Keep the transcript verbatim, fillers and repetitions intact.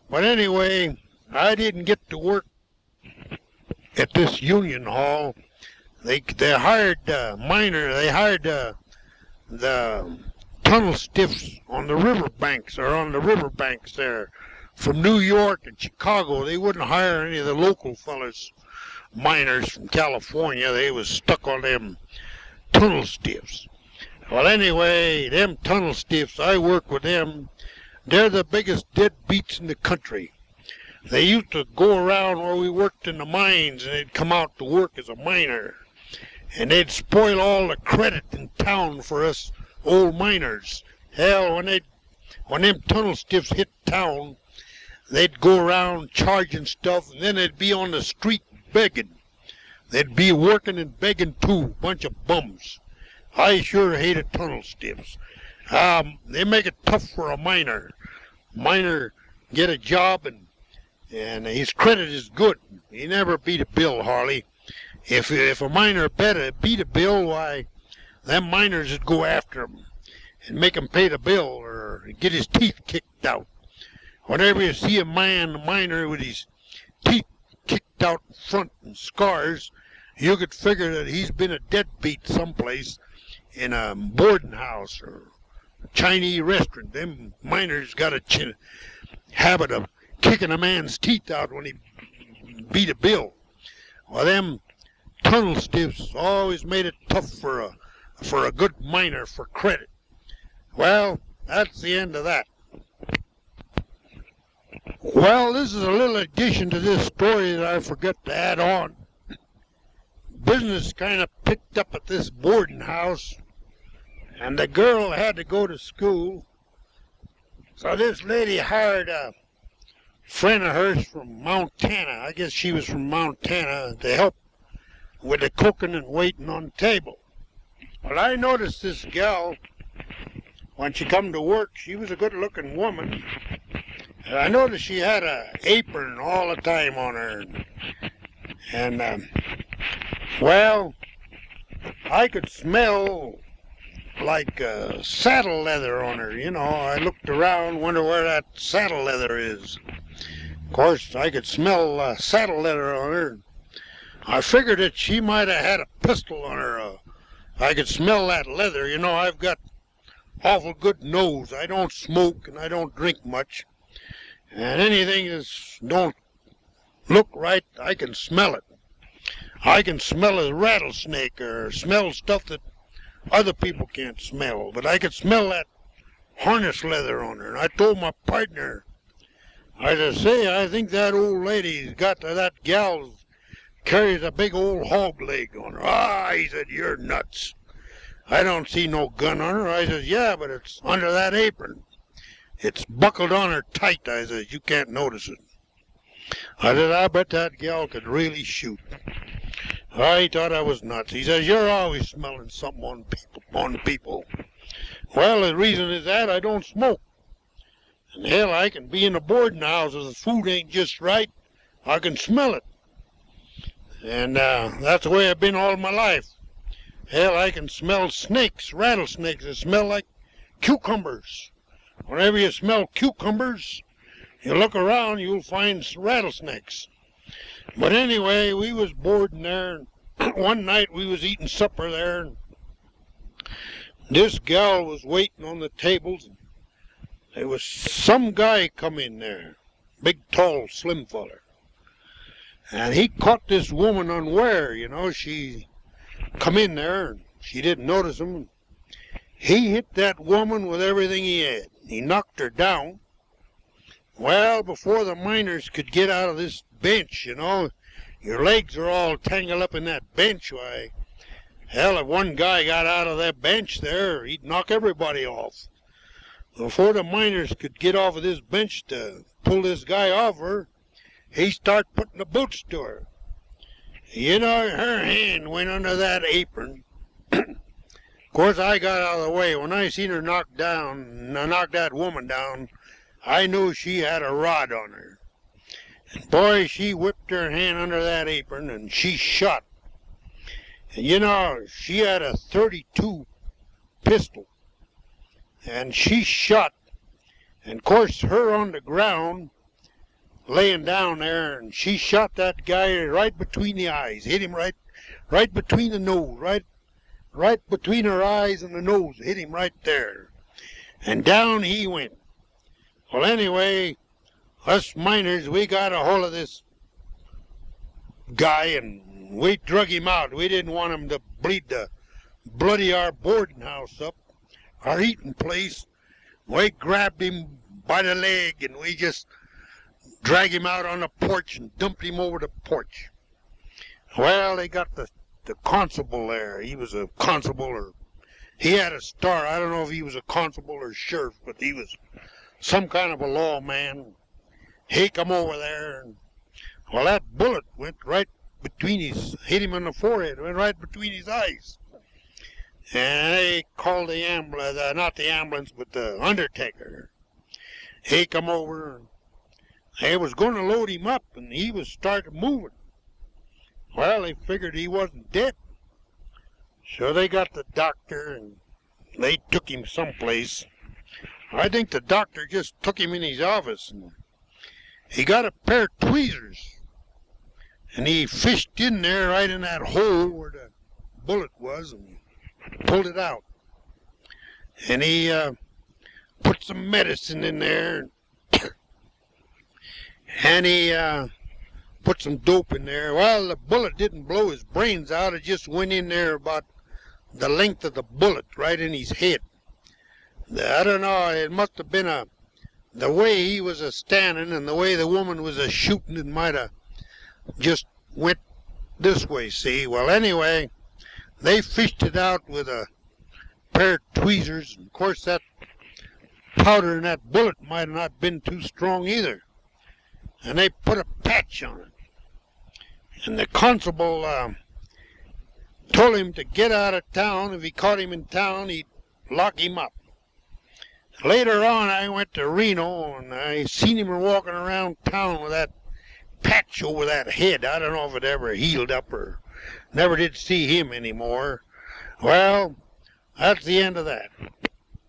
But anyway, I didn't get to work at this union hall. They they hired uh, miner. They hired uh, the tunnel stiffs on the river banks or on the river banks there from New York and Chicago. They wouldn't hire any of the local fellas, miners from California. They was stuck on them tunnel stiffs. Well, anyway, them tunnel stiffs, I work with them. They're the biggest deadbeats in the country. They used to go around where we worked in the mines, and they'd come out to work as a miner. And they'd spoil all the credit in town for us old miners. Hell, when they, when them tunnel stiffs hit town, they'd go around charging stuff, and then they'd be on the street begging. They'd be working and begging too, bunch of bums. I sure hated tunnel stiffs. Um, they make it tough for a miner. Miner get a job and and his credit is good. He never beat a bill, Harley. If if a miner bet a, beat a bill, why, them miners would go after him and make him pay the bill or get his teeth kicked out. Whenever you see a man, a miner with his teeth kicked out in front and scars, you could figure that he's been a deadbeat someplace in a boarding house or a Chinese restaurant. Them miners got a ch- habit of kicking a man's teeth out when he beat a bill. Well, them tunnel stiffs always made it tough for a for a good miner for credit. Well, that's the end of that. Well, this is a little addition to this story that I forgot to add on. Business kind of picked up at this boarding house, and the girl had to go to school. So this lady hired a friend of hers from Montana. I guess she was from Montana to help with the cooking and waiting on the table. Well, I noticed this gal, when she come to work, she was a good-looking woman. And I noticed she had a apron all the time on her. And, um, well, I could smell like uh, saddle leather on her. You know, I looked around, wonder where that saddle leather is. Of course, I could smell uh, saddle leather on her. I figured that she might have had a pistol on her. Uh, I could smell that leather. You know, I've got awful good nose. I don't smoke and I don't drink much. And anything that don't look right, I can smell it. I can smell a rattlesnake or smell stuff that other people can't smell. But I could smell that harness leather on her. And I told my partner, I just say, I think that old lady's got to that gal carries a big old hog leg on her. Ah, he said, you're nuts. I don't see no gun on her. I says, yeah, but it's under that apron. It's buckled on her tight. I says, you can't notice it. I said, I bet that gal could really shoot. I thought I was nuts. He says, you're always smelling something on people. On people. Well, the reason is that I don't smoke. And hell, I can be in a boarding house if the food ain't just right. I can smell it. And uh, that's the way I've been all my life. Hell, I can smell snakes, rattlesnakes that smell like cucumbers. Whenever you smell cucumbers, you look around, you'll find rattlesnakes. But anyway, we was boarding there. And one night we was eating supper there. And this gal was waiting on the tables. And there was some guy come in there, big, tall, slim feller. And he caught this woman unaware, you know. She come in there, and she didn't notice him. He hit that woman with everything he had. He knocked her down. Well, before the miners could get out of this bench, you know, your legs are all tangled up in that bench. Why, hell, if one guy got out of that bench there, he'd knock everybody off. Before the miners could get off of this bench to pull this guy off her, he started putting the boots to her. You know, her hand went under that apron. Of course, I got out of the way. When I seen her knock down, knock that woman down, I knew she had a rod on her. And boy, she whipped her hand under that apron, and she shot. And you know, she had a thirty-two pistol. And she shot. And of course, her on the ground, laying down there, and she shot that guy right between the eyes, hit him right, right between the nose, right, right between her eyes and the nose, hit him right there, and down he went. Well, anyway, us miners, we got a hold of this guy, and we drug him out. We didn't want him to bleed the bloody our boarding house up, our eating place. We grabbed him by the leg, and we just dragged him out on the porch and dumped him over the porch. Well, they got the, the constable there. He was a constable, or he had a star. I don't know if he was a constable or sheriff, but he was some kind of a lawman. He come over there, and well, that bullet went right between his, hit him on the forehead, went right between his eyes. And they called the ambulance, uh, not the ambulance, but the undertaker. He come over, and they was going to load him up, and he was started moving. Well, they figured he wasn't dead. So they got the doctor, and they took him someplace. I think the doctor just took him in his office, and he got a pair of tweezers, and he fished in there right in that hole where the bullet was, and pulled it out. And he uh, put some medicine in there, and he uh, put some dope in there. Well, the bullet didn't blow his brains out. It just went in there about the length of the bullet, right in his head. I don't know, it must have been a, the way he was a standing and the way the woman was a shooting, it might have just went this way, see. Well, anyway, they fished it out with a pair of tweezers. Of course, that powder in that bullet might have not been too strong either. And they put a patch on it. And the constable uh, told him to get out of town. If he caught him in town, he'd lock him up. Later on, I went to Reno, and I seen him walking around town with that patch over that head. I don't know if it ever healed up or never did see him anymore. Well, that's the end of that.